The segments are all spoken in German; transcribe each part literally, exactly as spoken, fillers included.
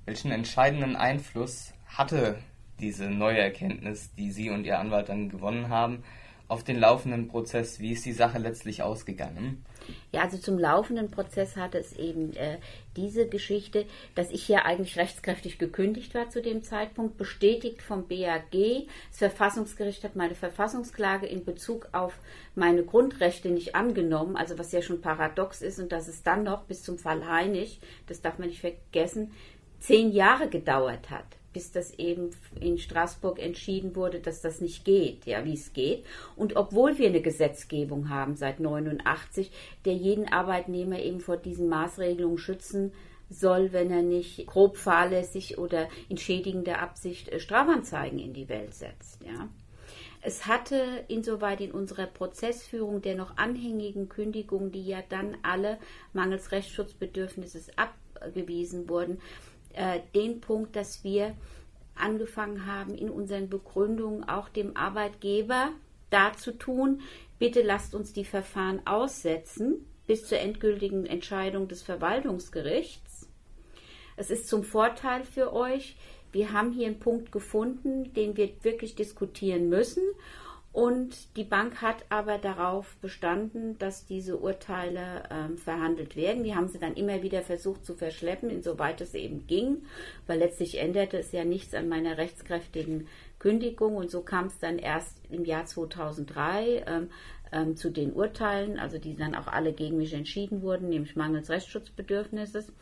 Welchen entscheidenden Einfluss hatte diese neue Erkenntnis, die Sie und Ihr Anwalt dann gewonnen haben, auf den laufenden Prozess? Wie ist die Sache letztlich ausgegangen? Ja, also zum laufenden Prozess hatte es eben äh, diese Geschichte, dass ich ja eigentlich rechtskräftig gekündigt war zu dem Zeitpunkt, bestätigt vom B A G. Das Verfassungsgericht hat meine Verfassungsklage in Bezug auf meine Grundrechte nicht angenommen, also was ja schon paradox ist, und dass es dann noch bis zum Fall Heinig, das darf man nicht vergessen, zehn Jahre gedauert hat, bis das eben in Straßburg entschieden wurde, dass das nicht geht, ja, wie es geht. Und obwohl wir eine Gesetzgebung haben seit neunundachtzig, der jeden Arbeitnehmer eben vor diesen Maßregelungen schützen soll, wenn er nicht grob fahrlässig oder in schädigender Absicht Strafanzeigen in die Welt setzt, ja. Es hatte insoweit in unserer Prozessführung der noch anhängigen Kündigungen, die ja dann alle mangels Rechtsschutzbedürfnisses abgewiesen wurden, den Punkt, dass wir angefangen haben, in unseren Begründungen auch dem Arbeitgeber darzutun, bitte lasst uns die Verfahren aussetzen bis zur endgültigen Entscheidung des Verwaltungsgerichts. Es ist zum Vorteil für euch. Wir haben hier einen Punkt gefunden, den wir wirklich diskutieren müssen. Und die Bank hat aber darauf bestanden, dass diese Urteile ähm, verhandelt werden. Wir haben sie dann immer wieder versucht zu verschleppen, insoweit es eben ging, weil letztlich änderte es ja nichts an meiner rechtskräftigen Kündigung. Und so kam es dann erst im Jahr zweitausenddrei ähm, ähm, zu den Urteilen, also die dann auch alle gegen mich entschieden wurden, nämlich mangels Rechtsschutzbedürfnisses.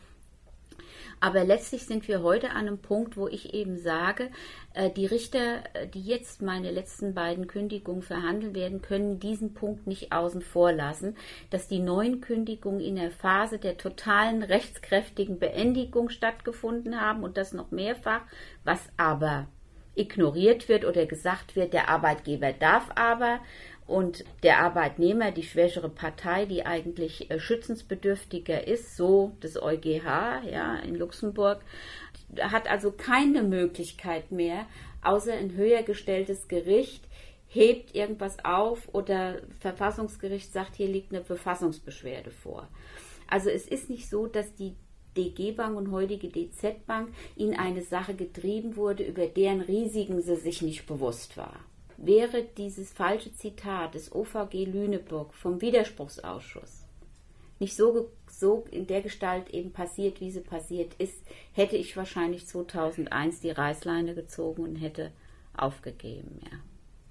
Aber letztlich sind wir heute an einem Punkt, wo ich eben sage, die Richter, die jetzt meine letzten beiden Kündigungen verhandeln werden, können diesen Punkt nicht außen vor lassen, dass die neuen Kündigungen in der Phase der totalen rechtskräftigen Beendigung stattgefunden haben und das noch mehrfach, was aber ignoriert wird oder gesagt wird, der Arbeitgeber darf aber. Und der Arbeitnehmer, die schwächere Partei, die eigentlich äh, schützensbedürftiger ist, so das EuGH ja, in Luxemburg, hat also keine Möglichkeit mehr, außer ein höher gestelltes Gericht hebt irgendwas auf oder Verfassungsgericht sagt, hier liegt eine Verfassungsbeschwerde vor. Also es ist nicht so, dass die D G-Bank und heutige D Z-Bank in eine Sache getrieben wurde, über deren Risiken sie sich nicht bewusst war. Wäre dieses falsche Zitat des O V G Lüneburg vom Widerspruchsausschuss nicht so, so in der Gestalt eben passiert, wie sie passiert ist, hätte ich wahrscheinlich zweitausendeins die Reißleine gezogen und hätte aufgegeben. Ja.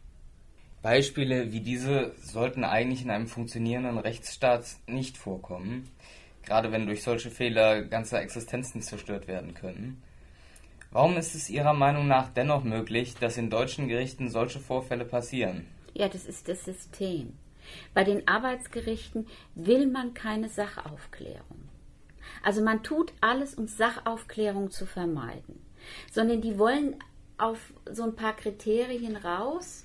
Beispiele wie diese sollten eigentlich in einem funktionierenden Rechtsstaat nicht vorkommen, gerade wenn durch solche Fehler ganze Existenzen zerstört werden können. Warum ist es Ihrer Meinung nach dennoch möglich, dass in deutschen Gerichten solche Vorfälle passieren? Ja, das ist das System. Bei den Arbeitsgerichten will man keine Sachaufklärung. Also man tut alles, um Sachaufklärung zu vermeiden. Sondern die wollen auf so ein paar Kriterien raus,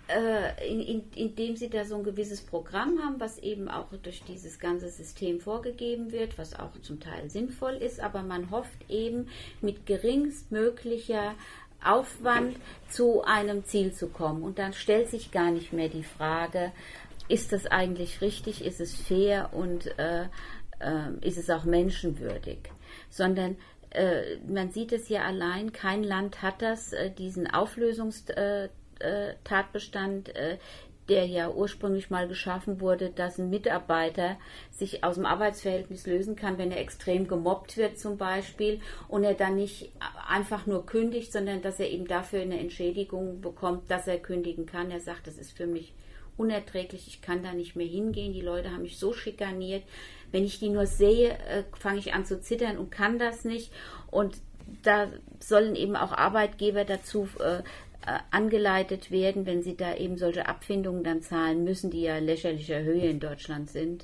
in, in, indem sie da so ein gewisses Programm haben, was eben auch durch dieses ganze System vorgegeben wird, was auch zum Teil sinnvoll ist, aber man hofft eben mit geringstmöglicher Aufwand zu einem Ziel zu kommen. Und dann stellt sich gar nicht mehr die Frage, ist das eigentlich richtig, ist es fair und äh, äh, ist es auch menschenwürdig, sondern äh, man sieht es ja allein, kein Land hat das, äh, diesen Auflösungs äh, Tatbestand, der ja ursprünglich mal geschaffen wurde, dass ein Mitarbeiter sich aus dem Arbeitsverhältnis lösen kann, wenn er extrem gemobbt wird zum Beispiel und er dann nicht einfach nur kündigt, sondern dass er eben dafür eine Entschädigung bekommt, dass er kündigen kann. Er sagt, das ist für mich unerträglich, ich kann da nicht mehr hingehen, die Leute haben mich so schikaniert, wenn ich die nur sehe, fange ich an zu zittern und kann das nicht. Und da sollen eben auch Arbeitgeber dazu äh, angeleitet werden, wenn sie da eben solche Abfindungen dann zahlen müssen, die ja lächerlicher Höhe in Deutschland sind,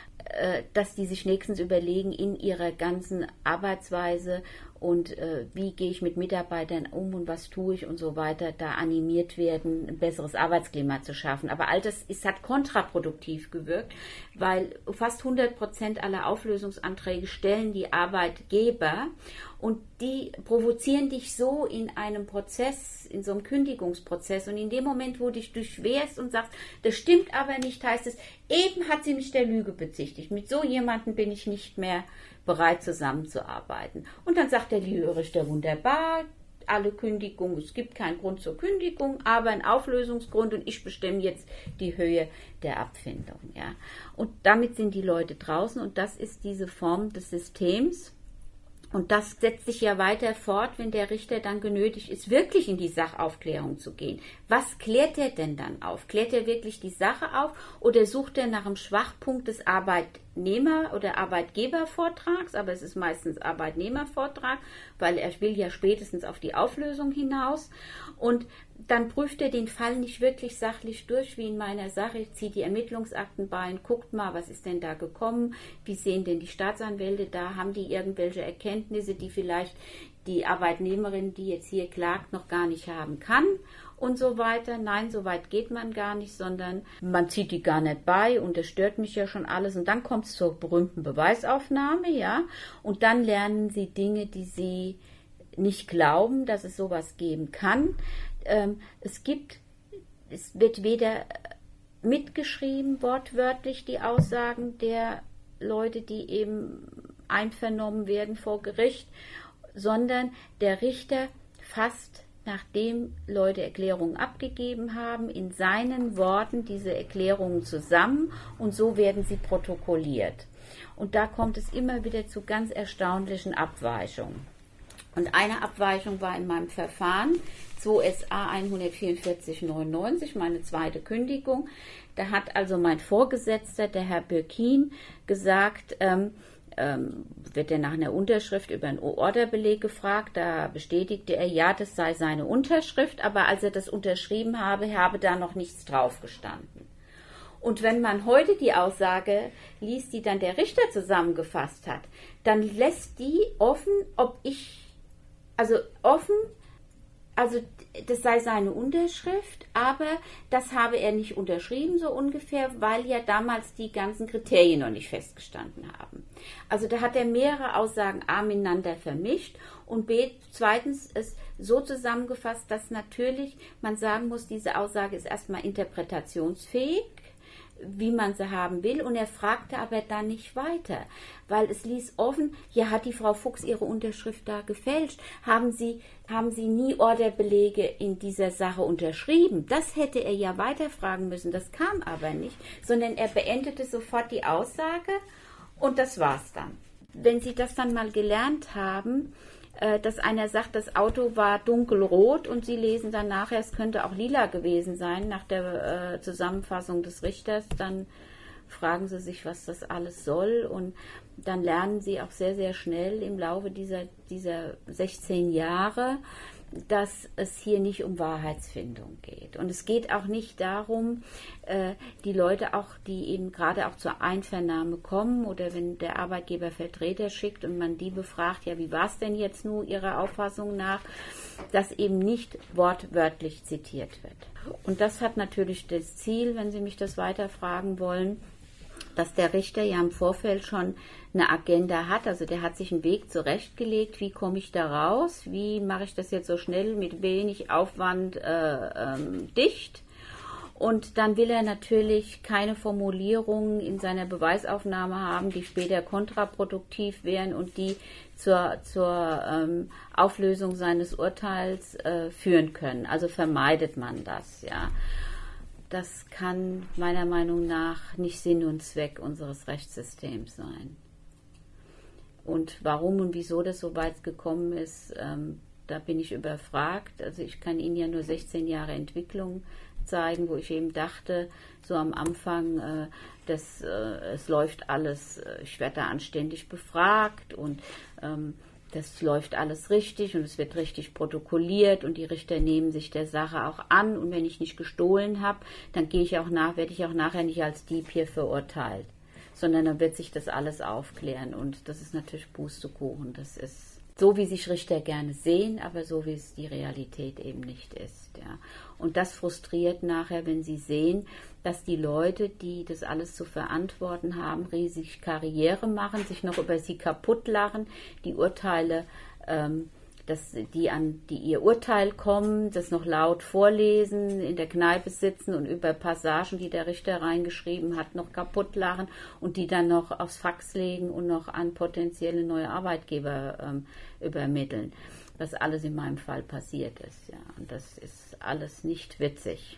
dass die sich nächstens überlegen in ihrer ganzen Arbeitsweise und äh, wie gehe ich mit Mitarbeitern um und was tue ich und so weiter, da animiert werden, ein besseres Arbeitsklima zu schaffen. Aber all das ist, hat kontraproduktiv gewirkt, weil fast hundert Prozent aller Auflösungsanträge stellen die Arbeitgeber und die provozieren dich so in einem Prozess, in so einem Kündigungsprozess. Und in dem Moment, wo du dich durchwehrst und sagst, das stimmt aber nicht, heißt es, eben hat sie mich der Lüge bezichtigt. Mit so jemandem bin ich nicht mehr bereit zusammenzuarbeiten. Und dann sagt der liebe Richter, wunderbar, alle Kündigungen, es gibt keinen Grund zur Kündigung, aber einen Auflösungsgrund und ich bestimme jetzt die Höhe der Abfindung. Ja. Und damit sind die Leute draußen und das ist diese Form des Systems. Und das setzt sich ja weiter fort, wenn der Richter dann genötigt ist, wirklich in die Sachaufklärung zu gehen. Was klärt er denn dann auf? Klärt er wirklich die Sache auf oder sucht er nach einem Schwachpunkt des Arbeitnehmer- oder Arbeitgebervortrags? Aber es ist meistens Arbeitnehmervortrag, weil er will ja spätestens auf die Auflösung hinaus. Und dann prüft er den Fall nicht wirklich sachlich durch, wie in meiner Sache, zieht die Ermittlungsakten bei und guckt mal, was ist denn da gekommen, wie sehen denn die Staatsanwälte da, haben die irgendwelche Erkenntnisse, die vielleicht die Arbeitnehmerin, die jetzt hier klagt, noch gar nicht haben kann und so weiter. Nein, so weit geht man gar nicht, sondern man zieht die gar nicht bei und das stört mich ja schon alles. Und dann kommt es zur berühmten Beweisaufnahme, ja, und dann lernen sie Dinge, die sie nicht glauben, dass es sowas geben kann. Ähm, es gibt, es wird weder mitgeschrieben, wortwörtlich die Aussagen der Leute, die eben einvernommen werden vor Gericht, sondern der Richter fasst, nachdem Leute Erklärungen abgegeben haben, in seinen Worten diese Erklärungen zusammen und so werden sie protokolliert. Und da kommt es immer wieder zu ganz erstaunlichen Abweichungen. Und eine Abweichung war in meinem Verfahren zwei S A hundertvierundvierzig neunundneunzig, meine zweite Kündigung. Da hat also mein Vorgesetzter, der Herr Birkin, gesagt, ähm, ähm, wird er nach einer Unterschrift über einen Orderbeleg gefragt. Da bestätigte er, ja, das sei seine Unterschrift, aber als er das unterschrieben habe, habe da noch nichts drauf gestanden. Und wenn man heute die Aussage liest, die dann der Richter zusammengefasst hat, dann lässt die offen, ob ich Also offen, also das sei seine Unterschrift, aber das habe er nicht unterschrieben, so ungefähr, weil ja damals die ganzen Kriterien noch nicht festgestanden haben. Also da hat er mehrere Aussagen A miteinander vermischt und B zweitens ist so zusammengefasst, dass natürlich man sagen muss, diese Aussage ist erstmal interpretationsfähig, wie man sie haben will, und er fragte aber dann nicht weiter, weil es ließ offen, ja, hat die Frau Fuchs ihre Unterschrift da gefälscht? Haben Sie, haben Sie nie Orderbelege in dieser Sache unterschrieben? Das hätte er ja weiterfragen müssen, das kam aber nicht, sondern er beendete sofort die Aussage und das war's dann. Wenn Sie das dann mal gelernt haben, dass einer sagt, das Auto war dunkelrot und Sie lesen dann nachher, es könnte auch lila gewesen sein, nach der äh, Zusammenfassung des Richters, dann fragen Sie sich, was das alles soll und dann lernen Sie auch sehr, sehr schnell im Laufe dieser, dieser sechzehn Jahre, dass es hier nicht um Wahrheitsfindung geht. Und es geht auch nicht darum, äh, die Leute auch, die eben gerade auch zur Einvernahme kommen oder wenn der Arbeitgeber Vertreter schickt und man die befragt, ja, wie war es denn jetzt nur Ihrer Auffassung nach, dass eben nicht wortwörtlich zitiert wird. Und das hat natürlich das Ziel, wenn Sie mich das weiter fragen wollen, dass der Richter ja im Vorfeld schon eine Agenda hat, also der hat sich einen Weg zurechtgelegt, wie komme ich da raus, wie mache ich das jetzt so schnell mit wenig Aufwand äh, ähm, dicht, und dann will er natürlich keine Formulierungen in seiner Beweisaufnahme haben, die später kontraproduktiv wären und die zur, zur ähm, Auflösung seines Urteils äh, führen können, also vermeidet man das, ja. Das kann meiner Meinung nach nicht Sinn und Zweck unseres Rechtssystems sein. Und warum und wieso das so weit gekommen ist, ähm, da bin ich überfragt. Also ich kann Ihnen ja nur sechzehn Jahre Entwicklung zeigen, wo ich eben dachte, so am Anfang, äh, das, äh, es läuft alles, äh, ich werde da anständig befragt und ähm, das läuft alles richtig und es wird richtig protokolliert und die Richter nehmen sich der Sache auch an und wenn ich nicht gestohlen habe, dann gehe ich auch nach, werde ich auch nachher nicht als Dieb hier verurteilt, sondern dann wird sich das alles aufklären und das ist natürlich Pustekuchen. Das ist so, wie sich Richter gerne sehen, aber so, wie es die Realität eben nicht ist. Ja. Und das frustriert nachher, wenn sie sehen, dass die Leute, die das alles zu verantworten haben, riesig Karriere machen, sich noch über sie kaputt lachen, die Urteile ähm, dass die an die ihr Urteil kommen, das noch laut vorlesen, in der Kneipe sitzen und über Passagen, die der Richter reingeschrieben hat, noch kaputt lachen und die dann noch aufs Fax legen und noch an potenzielle neue Arbeitgeber ähm, übermitteln. Was alles in meinem Fall passiert ist. Ja. Und das ist alles nicht witzig.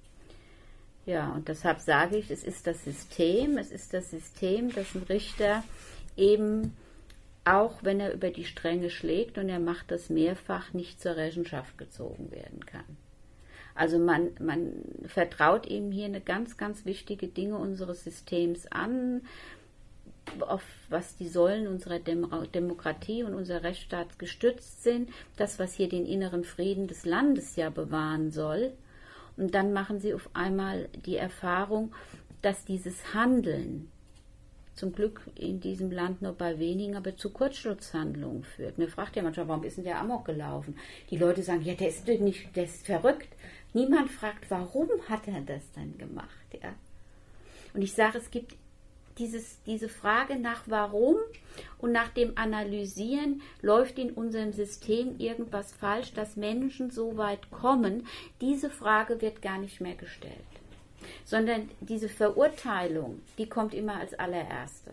Ja, und deshalb sage ich, es ist das System, es ist das System, dass ein Richter eben, auch wenn er über die Stränge schlägt und er macht das mehrfach, nicht zur Rechenschaft gezogen werden kann. Also man, man vertraut ihm hier eine ganz, ganz wichtige Dinge unseres Systems an, auf was die Säulen unserer Dem- Demokratie und unserer Rechtsstaats gestützt sind, das, was hier den inneren Frieden des Landes ja bewahren soll. Und dann machen sie auf einmal die Erfahrung, dass dieses Handeln, zum Glück in diesem Land nur bei wenigen, aber zu Kurzschlusshandlungen führt. Mir fragt ja manchmal, warum ist denn der Amok gelaufen? Die Leute sagen, ja, der ist nicht, der ist verrückt. Niemand fragt, warum hat er das denn gemacht? Ja? Und ich sage, es gibt dieses, diese Frage nach warum und nach dem Analysieren, läuft in unserem System irgendwas falsch, dass Menschen so weit kommen. Diese Frage wird gar nicht mehr gestellt. Sondern diese Verurteilung, die kommt immer als allererstes.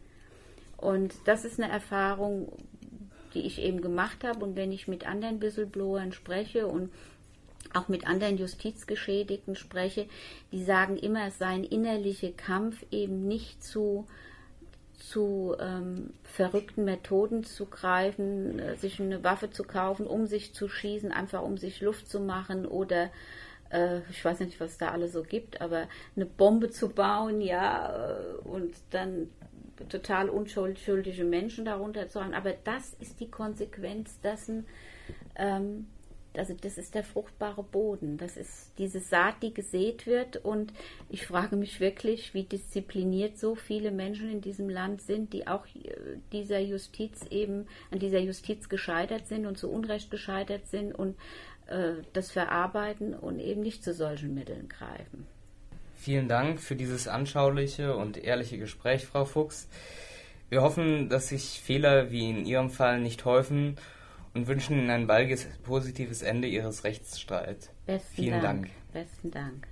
Und das ist eine Erfahrung, die ich eben gemacht habe. Und wenn ich mit anderen Whistleblowern spreche und auch mit anderen Justizgeschädigten spreche, die sagen immer, es sei ein innerlicher Kampf, eben nicht zu, zu ähm, verrückten Methoden zu greifen, äh, sich eine Waffe zu kaufen, um sich zu schießen, einfach um sich Luft zu machen oder ich weiß nicht, was da alles so gibt, aber eine Bombe zu bauen, ja, und dann total unschuldige Menschen darunter zu haben. Aber das ist die Konsequenz dessen, ähm, also das ist der fruchtbare Boden. Das ist diese Saat, die gesät wird. Und ich frage mich wirklich, wie diszipliniert so viele Menschen in diesem Land sind, die auch dieser Justiz eben, an dieser Justiz gescheitert sind und zu Unrecht gescheitert sind und das verarbeiten und eben nicht zu solchen Mitteln greifen. Vielen Dank für dieses anschauliche und ehrliche Gespräch, Frau Fuchs. Wir hoffen, dass sich Fehler wie in Ihrem Fall nicht häufen und wünschen Ihnen ein baldiges positives Ende Ihres Rechtsstreits. Besten Vielen Dank. Dank. Besten Dank.